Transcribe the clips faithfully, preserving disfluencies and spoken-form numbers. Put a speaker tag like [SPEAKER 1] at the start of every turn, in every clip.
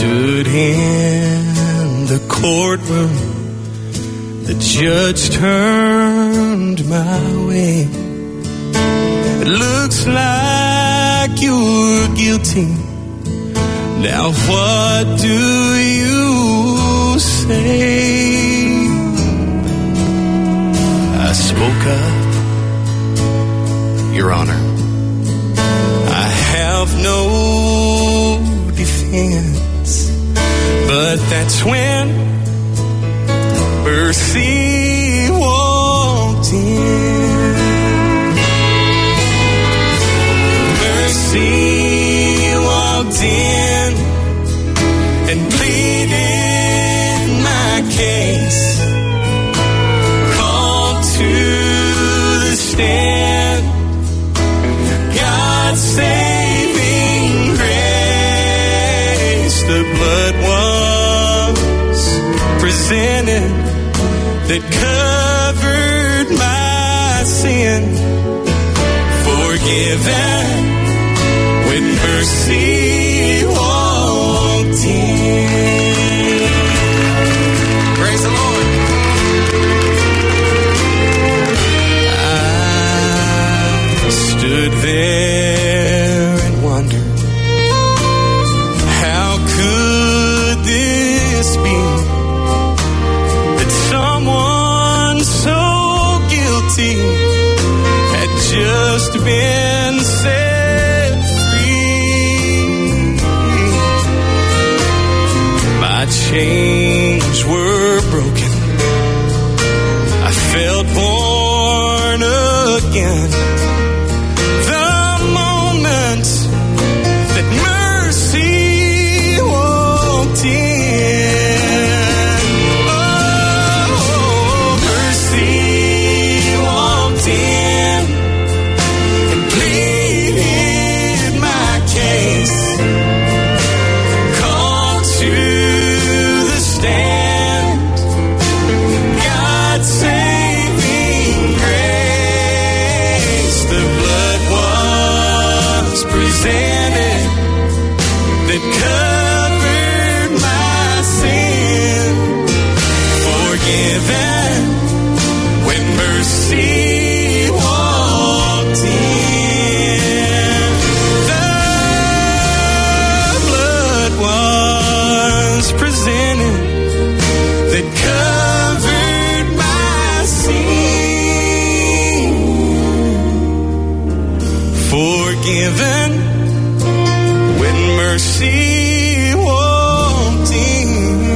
[SPEAKER 1] stood in the courtroom, the judge turned my way. It looks like you're guilty. Now what do you say? I spoke up, Your Honor. I have no defense, but that's when mercy walked in. Mercy walked in and pleaded my case, called to the stand God's saving grace. The blood was presented that covered my sin, forgiven when mercy walked in. Praise the Lord. I stood there and wondered, how could this be, that someone so guilty had just been set free? My chains were broken. I felt born again. The moment that mercy walked in. Oh, mercy walked in and pleaded my case, called to the stand God's saving grace. The blood was presented that covered my sin, forgiven when mercy walked in. The blood was presented that covered my sin, forgiven when mercy walked in.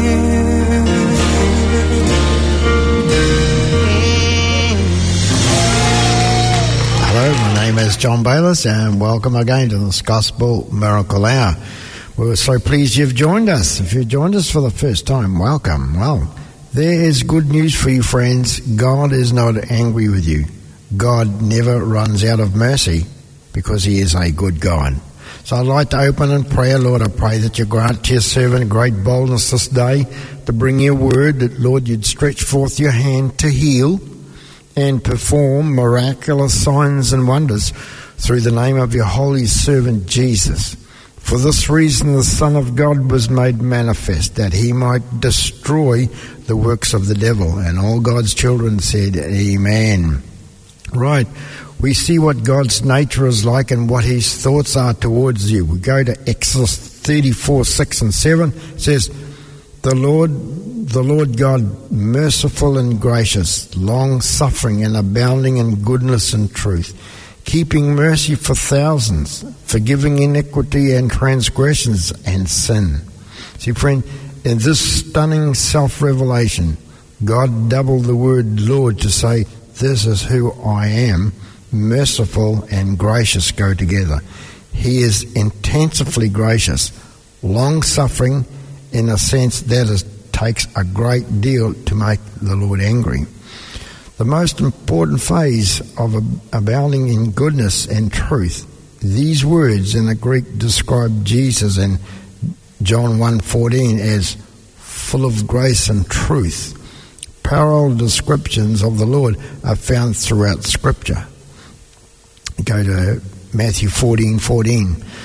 [SPEAKER 2] Hello, my name is John Bayliss, and welcome again to this Gospel Miracle Hour. We're so pleased you've joined us. If you've joined us for the first time, welcome. Well, there is good news for you, friends. God is not angry with you. God never runs out of mercy because he is a good God. So I'd like to open in prayer. Lord, I pray that you grant to your servant great boldness this day to bring your word, that, Lord, you'd stretch forth your hand to heal and perform miraculous signs and wonders through the name of your holy servant Jesus. For this reason the Son of God was made manifest, that he might destroy the works of the devil. And all God's children said, Amen. Right, we see what God's nature is like and what his thoughts are towards you. We go to Exodus thirty-four, six and seven. It says, The Lord, the Lord God, merciful and gracious, long-suffering and abounding in goodness and truth, keeping mercy for thousands, forgiving iniquity and transgressions and sin. See, friend, in this stunning self-revelation, God doubled the word Lord to say, this is who I am. Merciful and gracious go together. He is intensively gracious, long-suffering in a sense that it takes a great deal to make the Lord angry. The most important phase of abounding in goodness and truth, these words in the Greek describe Jesus in John one fourteen as full of grace and truth. Parallel descriptions of the Lord are found throughout Scripture. Go to Matthew fourteen fourteen.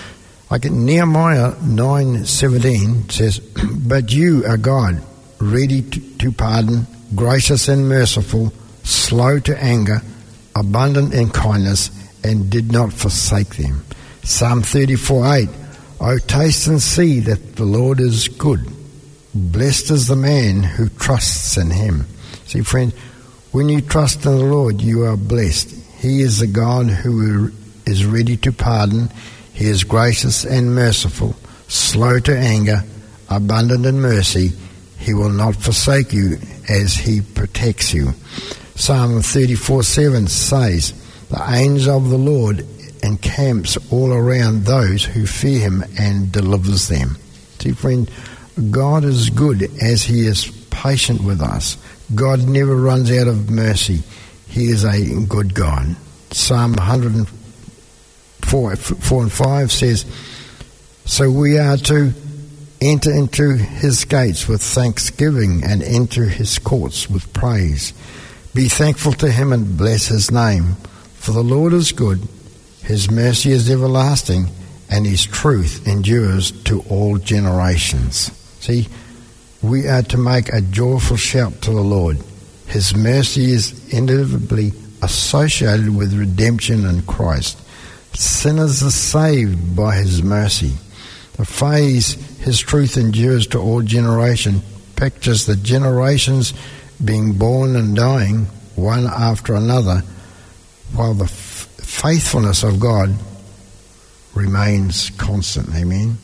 [SPEAKER 2] Like in Nehemiah nine seventeen says, "But you are God, ready to, to pardon, gracious and merciful, slow to anger, abundant in kindness, and did not forsake them." Psalm thirty-four eight, "O taste and see that the Lord is good. Blessed is the man who trusts in him." See, friend, when you trust in the Lord, you are blessed. He is the God who is ready to pardon. He is gracious and merciful, slow to anger, abundant in mercy. He will not forsake you as he protects you. Psalm thirty-four seven says, "The angel of the Lord encamps all around those who fear him and delivers them." See, friend, God is good as he is patient with us. God never runs out of mercy. He is a good God. Psalm one hundred four, four and five says, "So we are to enter into his gates with thanksgiving and enter his courts with praise. Be thankful to him and bless his name. For the Lord is good, his mercy is everlasting, and his truth endures to all generations." See, we are to make a joyful shout to the Lord. His mercy is inevitably associated with redemption in Christ. Sinners are saved by his mercy. The phrase, "his truth endures to all generation," pictures the generations being born and dying one after another, while the f- faithfulness of God remains constant. Amen.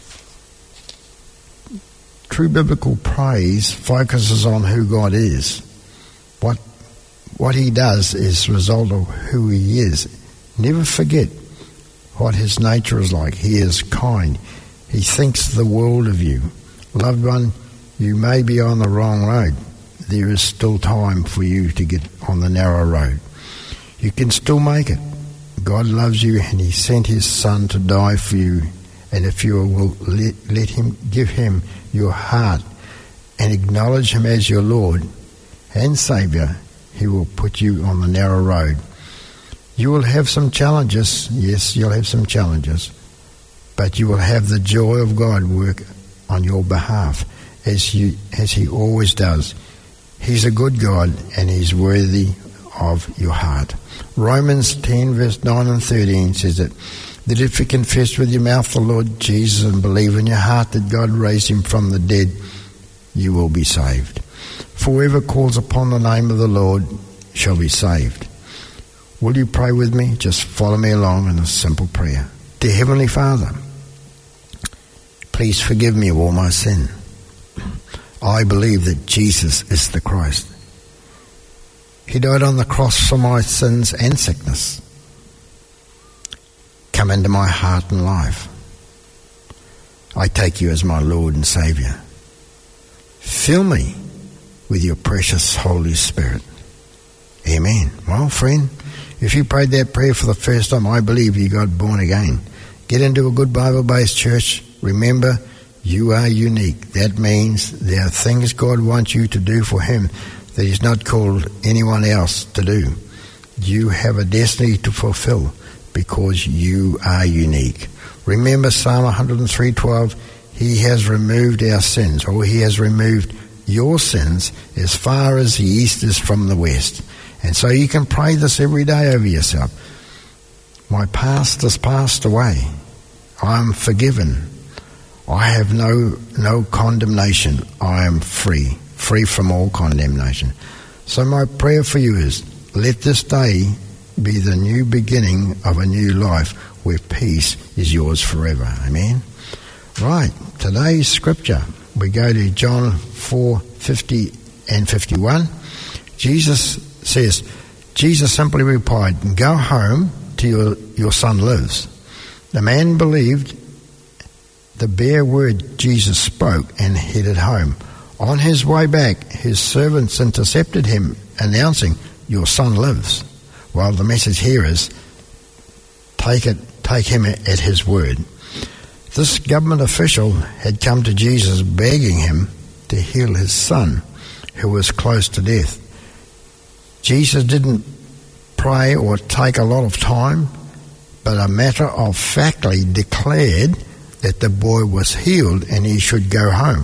[SPEAKER 2] True biblical praise focuses on who God is. What what he does is a result of who he is. Never forget what his nature is like. He is kind. He thinks the world of you. Loved one, you may be on the wrong road. There is still time for you to get on the narrow road. You can still make it. God loves you and he sent his son to die for you. And if you will let, let him, give him your heart and acknowledge him as your Lord and Saviour, he will put you on the narrow road. You will have some challenges. Yes, you'll have some challenges. But you will have the joy of God work on your behalf as, you, as he always does. He's a good God and he's worthy of your heart. Romans ten verse nine and thirteen says that, that if you confess with your mouth the Lord Jesus and believe in your heart that God raised him from the dead, you will be saved. For whoever calls upon the name of the Lord shall be saved. Will you pray with me? Just follow me along in a simple prayer. Dear Heavenly Father, please forgive me of all my sin. I believe that Jesus is the Christ. He died on the cross for my sins and sickness. Come into my heart and life. I take you as my Lord and Saviour. Fill me with your precious Holy Spirit. Amen. Well, friend, if you prayed that prayer for the first time, I believe you got born again. Get into a good Bible-based church. Remember, you are unique. That means there are things God wants you to do for him that he's not called anyone else to do. You have a destiny to fulfill because you are unique. Remember Psalm one hundred three twelve, he has removed our sins, or he has removed your sins as far as the east is from the west. And so you can pray this every day over yourself. My past has passed away. I am forgiven. I have no no condemnation. I am free, free from all condemnation. So my prayer for you is, let this day be the new beginning of a new life where peace is yours forever. Amen. Right, today's scripture, we go to John four fifty and fifty-one. Jesus says, Jesus simply replied, "Go home till your, your son lives." The man believed the bare word Jesus spoke and headed home. On his way back, his servants intercepted him, announcing, "Your son lives." While the message here is, take it, take him at his word. This government official had come to Jesus begging him to heal his son, who was close to death. Jesus didn't pray or take a lot of time, but a matter of factly declared that the boy was healed and he should go home.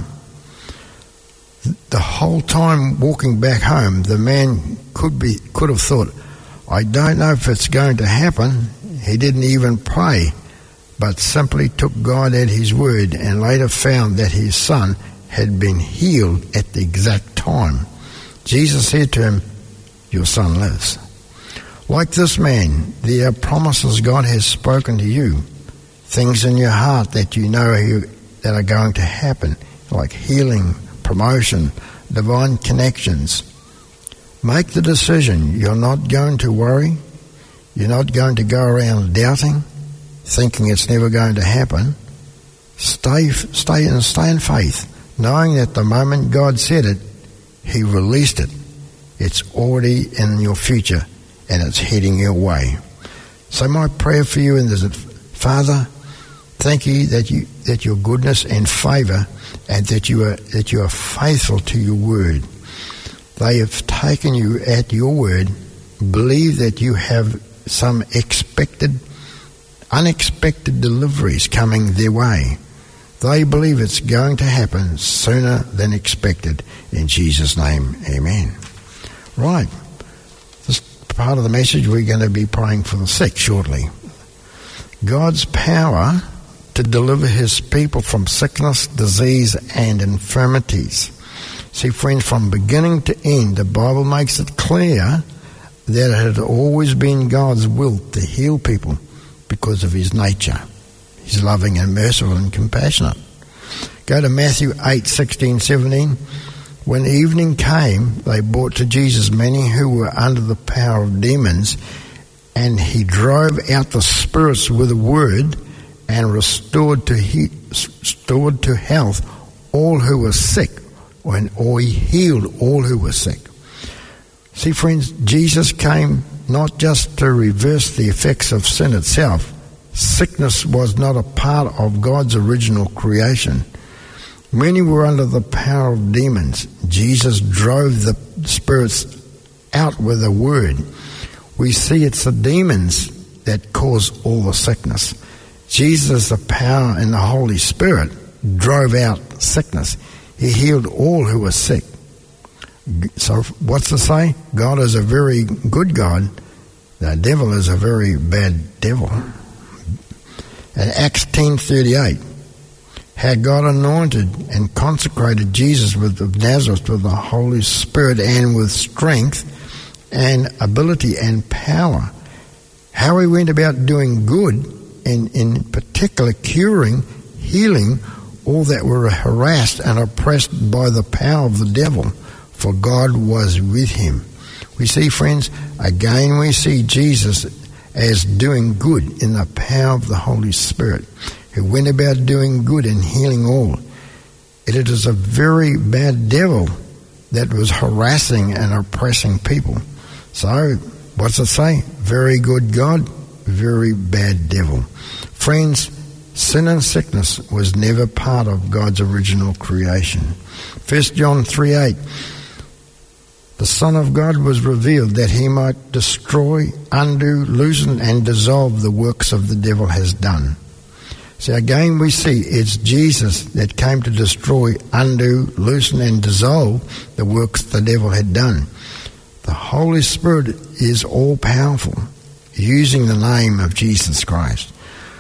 [SPEAKER 2] The whole time walking back home, the man could be could have thought, I don't know if it's going to happen. He didn't even pray, but simply took God at his word and later found that his son had been healed at the exact time. Jesus said to him, your son lives. Like this man, there are promises God has spoken to you, things in your heart that you know that are going to happen, like healing, promotion, divine connections. Make the decision. You're not going to worry. You're not going to go around doubting, thinking it's never going to happen. Stay, stay, and stay in faith, knowing that the moment God said it, he released it. It's already in your future, and it's heading your way. So my prayer for you is that, Father, thank you that you that your goodness and favour, and that you are that you are faithful to your word. They have taken you at your word, believe that you have some expected, unexpected deliveries coming their way. They believe it's going to happen sooner than expected. In Jesus' name, amen. Right. This part of the message, we're going to be praying for the sick shortly. God's power to deliver his people from sickness, disease, and infirmities. See, friends, from beginning to end, the Bible makes it clear that it had always been God's will to heal people because of his nature. He's loving and merciful and compassionate. Go to Matthew eight, sixteen, seventeen. When evening came, they brought to Jesus many who were under the power of demons, and he drove out the spirits with a word and restored to he, restored to health all who were sick, when, or he healed all who were sick. See, friends, Jesus came not just to reverse the effects of sin itself. Sickness was not a part of God's original creation. Many were under the power of demons. Jesus drove the spirits out with a word. We see it's the demons that cause all the sickness. Jesus, the power and the Holy Spirit, drove out sickness. He healed all who were sick. So what's to say? God is a very good God. The devil is a very bad devil. In Acts ten thirty-eight, had God anointed and consecrated Jesus with of Nazareth with the Holy Spirit and with strength and ability and power. How he went about doing good, and in particular curing, healing all that were harassed and oppressed by the power of the devil, for God was with him. We see, friends, again we see Jesus as doing good in the power of the Holy Spirit, who went about doing good and healing all. It is a very bad devil that was harassing and oppressing people. So, what's it say? Very good God, very bad devil. Friends, sin and sickness was never part of God's original creation. First John three eight, the Son of God was revealed that he might destroy, undo, loosen, and dissolve the works of the devil has done. So again we see it's Jesus that came to destroy, undo, loosen, and dissolve the works the devil had done. The Holy Spirit is all-powerful, using the name of Jesus Christ.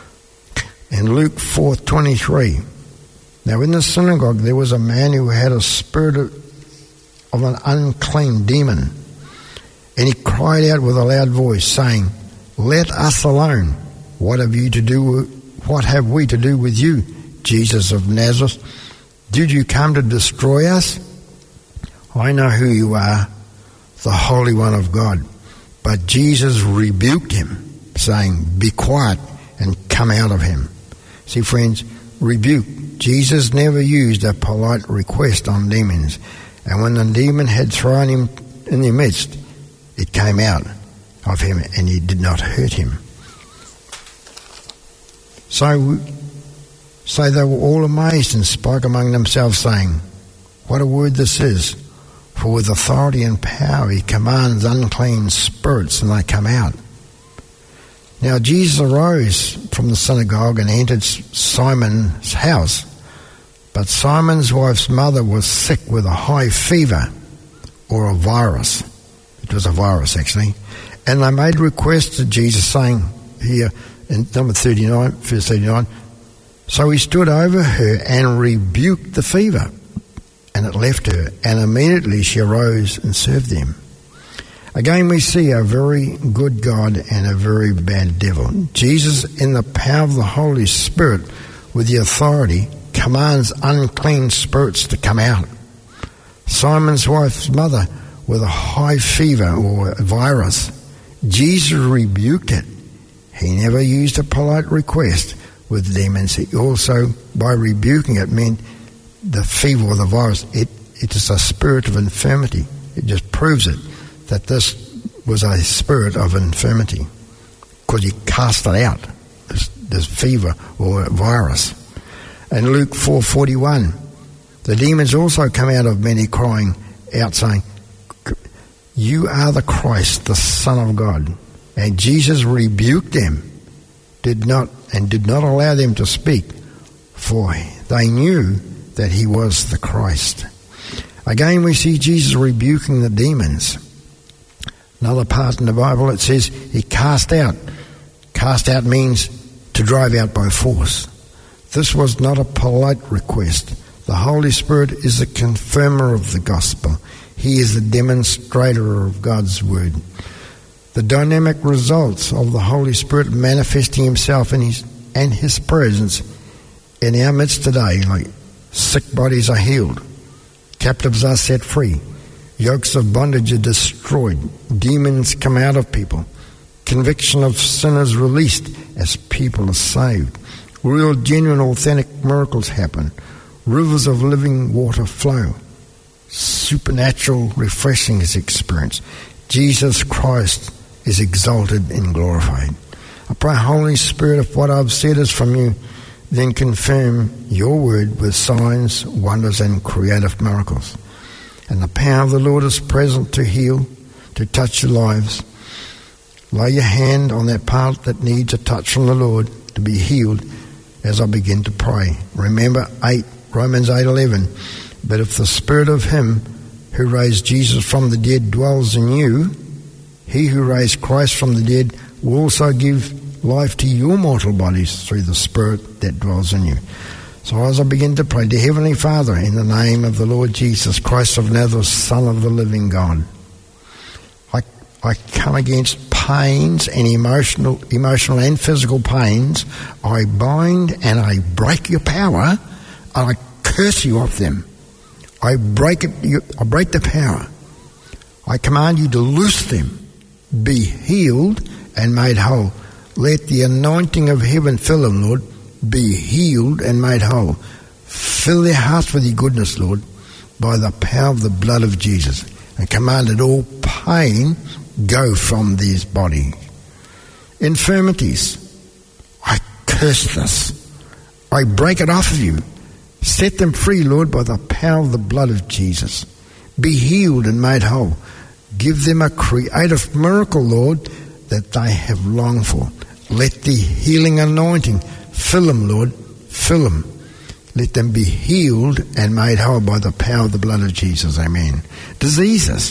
[SPEAKER 2] In Luke four twenty-three, now in the synagogue there was a man who had a spirit of of an unclean demon, and he cried out with a loud voice, saying, "Let us alone. What have you to do? With, what have we to do with you, Jesus of Nazareth? Did you come to destroy us? I know who you are, the Holy One of God." But Jesus rebuked him, saying, "Be quiet and come out of him." See, friends, rebuke. Jesus never used a polite request on demons. And when the demon had thrown him in their midst, it came out of him and he did not hurt him. So, so they were all amazed and spoke among themselves, saying, "What a word this is! For with authority and power he commands unclean spirits and they come out." Now Jesus arose from the synagogue and entered Simon's house. But Simon's wife's mother was sick with a high fever, or a virus. It was a virus, actually. And they made request to Jesus, saying here in number thirty-nine, verse thirty-nine, so he stood over her and rebuked the fever, and it left her, and immediately she arose and served them. Again, we see a very good God and a very bad devil. Jesus, in the power of the Holy Spirit, with the authority, commands unclean spirits to come out. Simon's wife's mother with a high fever or a virus, Jesus rebuked it. He never used a polite request with demons. He also, by rebuking it, meant the fever or the virus, it, it is a spirit of infirmity. It just proves it, that this was a spirit of infirmity, because he cast it out, this, this fever or virus. In Luke four forty-one, the demons also come out of many, crying out, saying, you are the Christ, the Son of God. And Jesus rebuked them, did not and did not allow them to speak, for they knew that he was the Christ. Again, we see Jesus rebuking the demons. Another part in the Bible, it says he cast out. Cast out means to drive out by force. This was not a polite request. The Holy Spirit is the confirmer of the gospel. He is the demonstrator of God's word. The dynamic results of the Holy Spirit manifesting himself in his and his presence in our midst today, like sick bodies are healed, captives are set free, yokes of bondage are destroyed, demons come out of people, conviction of sinners released as people are saved, real, genuine, authentic miracles happen, rivers of living water flow, supernatural refreshing is experienced. Jesus Christ is exalted and glorified. I pray, Holy Spirit, if what I've said is from you, then confirm your word with signs, wonders, and creative miracles. And the power of the Lord is present to heal, to touch your lives. Lay your hand on that part that needs a touch from the Lord to be healed as I begin to pray. Remember eight, Romans eight eleven. But if the Spirit of him who raised Jesus from the dead dwells in you, he who raised Christ from the dead will also give life to your mortal bodies through the Spirit that dwells in you. So as I begin to pray, dear Heavenly Father, in the name of the Lord Jesus Christ of Nazareth, Son of the living God, I, I come against pains and emotional, emotional and physical pains. I bind and I break your power, and I curse you off them. I break it. You, I break the power. I command you to loose them, be healed and made whole. Let the anointing of heaven fill them, Lord. Be healed and made whole. Fill their hearts with your goodness, Lord, by the power of the blood of Jesus. And command that all pain go from these bodies. Infirmities, I curse this. I break it off of you. Set them free, Lord, by the power of the blood of Jesus. Be healed and made whole. Give them a creative miracle, Lord, that they have longed for. Let the healing anointing fill them, Lord. Fill them. Let them be healed and made whole by the power of the blood of Jesus. Amen. Diseases,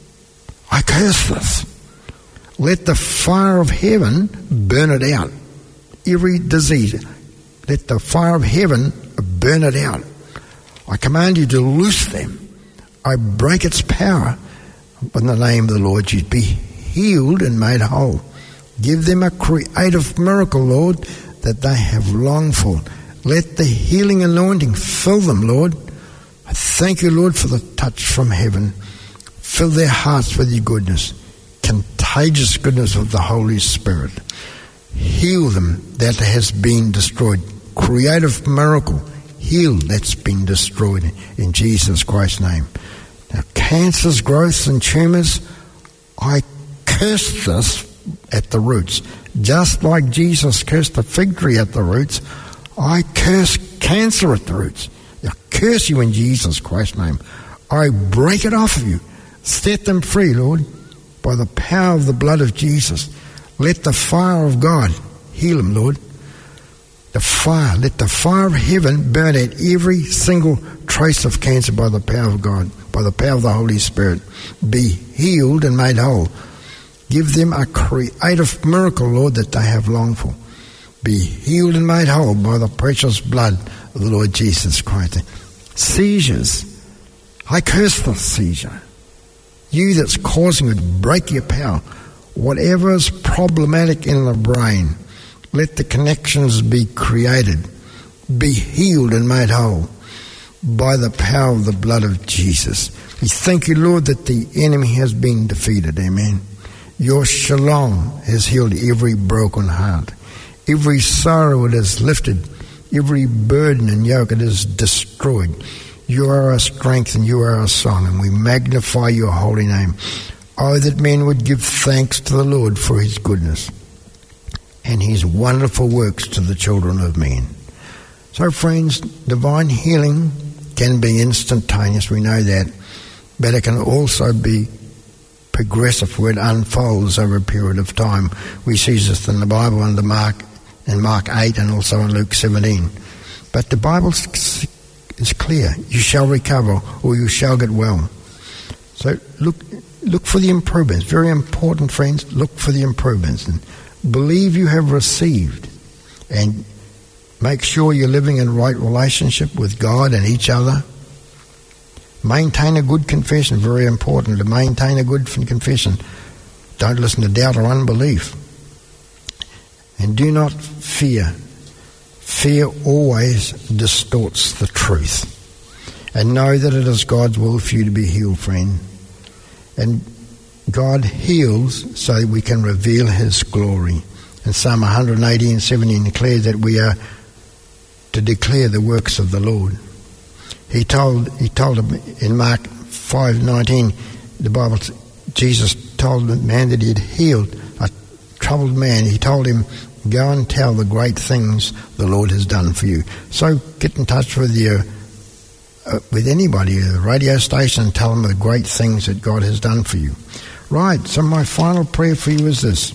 [SPEAKER 2] I curse this. Let the fire of heaven burn it out. Every disease, let the fire of heaven burn it out. I command you to loose them. I break its power in the name of the Lord Jesus. Be healed and made whole. Give them a creative miracle, Lord, that they have longed for. Let the healing anointing fill them, Lord. I thank you, Lord, for the touch from heaven. Fill their hearts with your goodness, contagious goodness of the Holy Spirit. Heal them that has been destroyed. Creative miracle. Heal that's been destroyed in Jesus Christ's name. Now, cancers, growths, and tumours, I curse this at the roots. Just like Jesus cursed the fig tree at the roots, I curse cancer at the roots. I curse you in Jesus Christ's name. I break it off of you. Set them free, Lord, by the power of the blood of Jesus. Let the fire of God heal him, Lord. The fire, let the fire of heaven burn out every single trace of cancer by the power of God, by the power of the Holy Spirit. Be healed and made whole. Give them a creative miracle, Lord, that they have longed for. Be healed and made whole by the precious blood of the Lord Jesus Christ. Seizures. I curse the seizure. You that's causing it, break your power. Whatever is problematic in the brain, let the connections be created. Be healed and made whole by the power of the blood of Jesus. We thank you, Lord, that the enemy has been defeated. Amen. Your shalom has healed every broken heart. Every sorrow it has lifted. Every burden and yoke it has destroyed. You are our strength and you are our song, and we magnify your holy name. Oh, that men would give thanks to the Lord for his goodness and his wonderful works to the children of men. So, friends, divine healing can be instantaneous, we know that, but it can also be progressive, where it unfolds over a period of time. We see this in the Bible under Mark, in Mark eight and also in Luke seventeen. But the Bible is clear. You shall recover or you shall get well. So look look for the improvements. Very important, friends. Look for the improvements. And believe you have received. And make sure you're living in right relationship with God and each other. Maintain a good confession. Very important to maintain a good confession. Don't listen to doubt or unbelief. And do not fear. Fear always distorts the truth. And know that it is God's will for you to be healed, friend. And God heals so that we can reveal his glory. And Psalm one eighty and seventeen declares that we are to declare the works of the Lord. He told he told him in Mark five nineteen, the Bible, Jesus told the man that he had healed a troubled man. He told him, go and tell the great things the Lord has done for you. So get in touch with your, uh, with anybody, the radio station, and tell them the great things that God has done for you. Right, so my final prayer for you is this.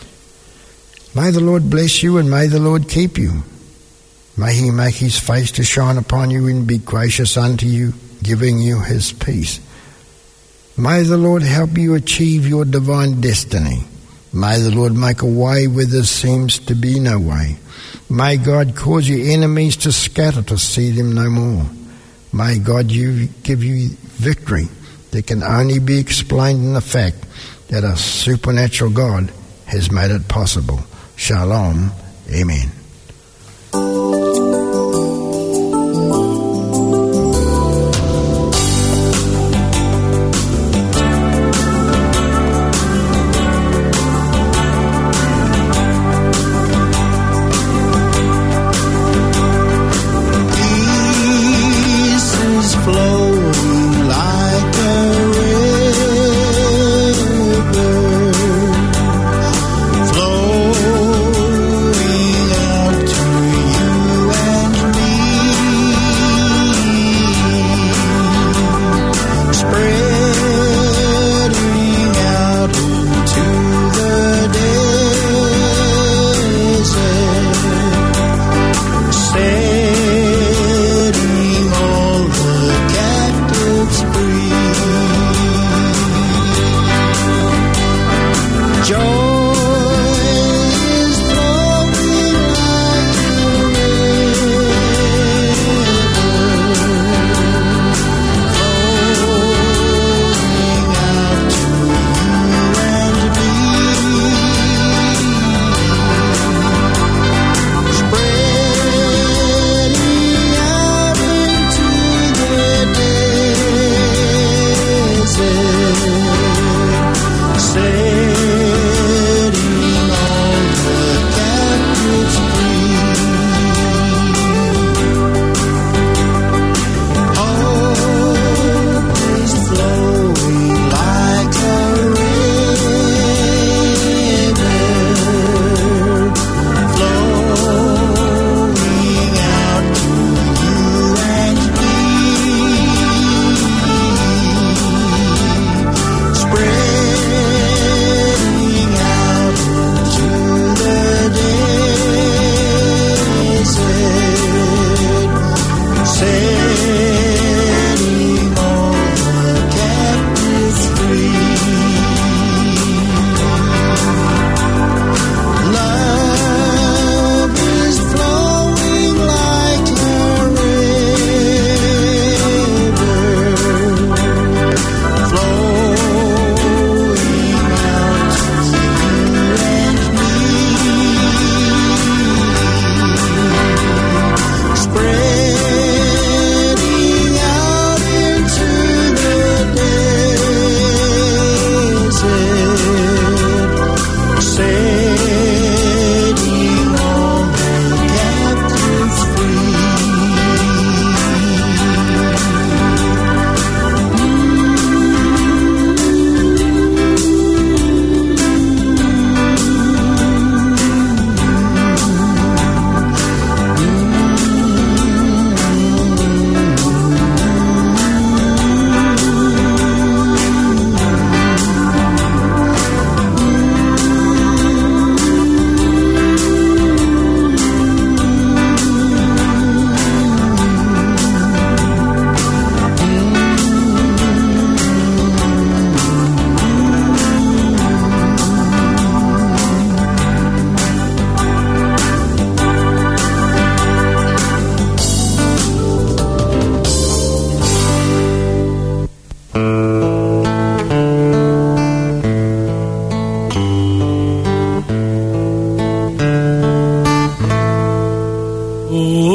[SPEAKER 2] May the Lord bless you and may the Lord keep you. May he make his face to shine upon you and be gracious unto you, giving you his peace. May the Lord help you achieve your divine destiny. May the Lord make a way where there seems to be no way. May God cause your enemies to scatter to see them no more. May God you, give you victory that can only be explained in the fact that a supernatural God has made it possible. Shalom. Amen.
[SPEAKER 3] Flowing out to you.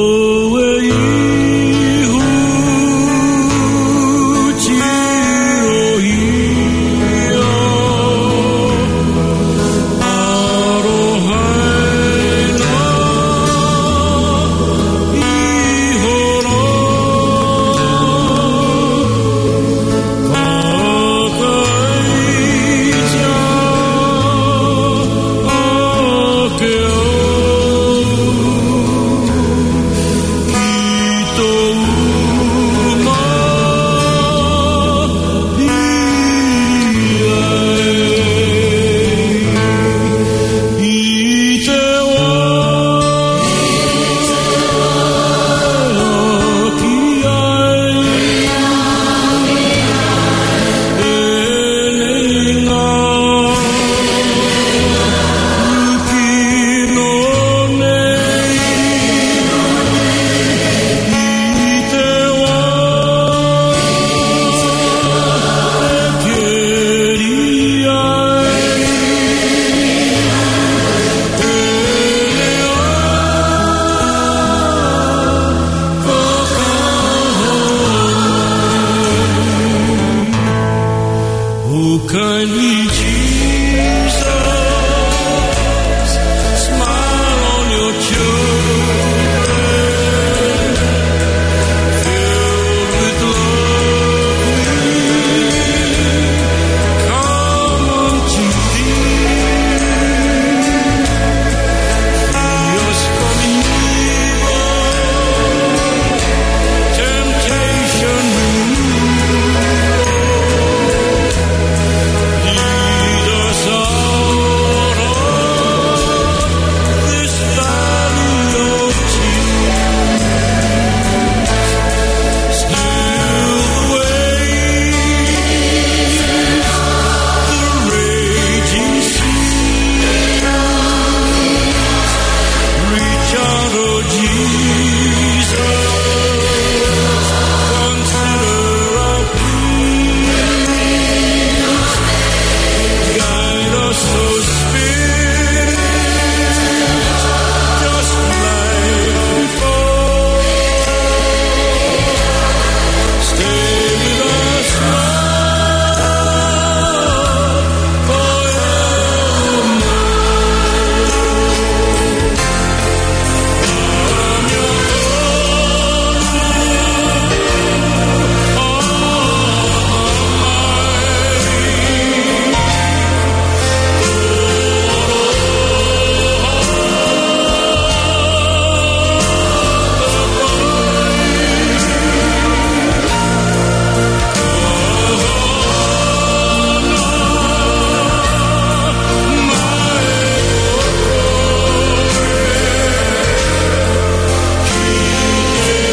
[SPEAKER 1] Oh,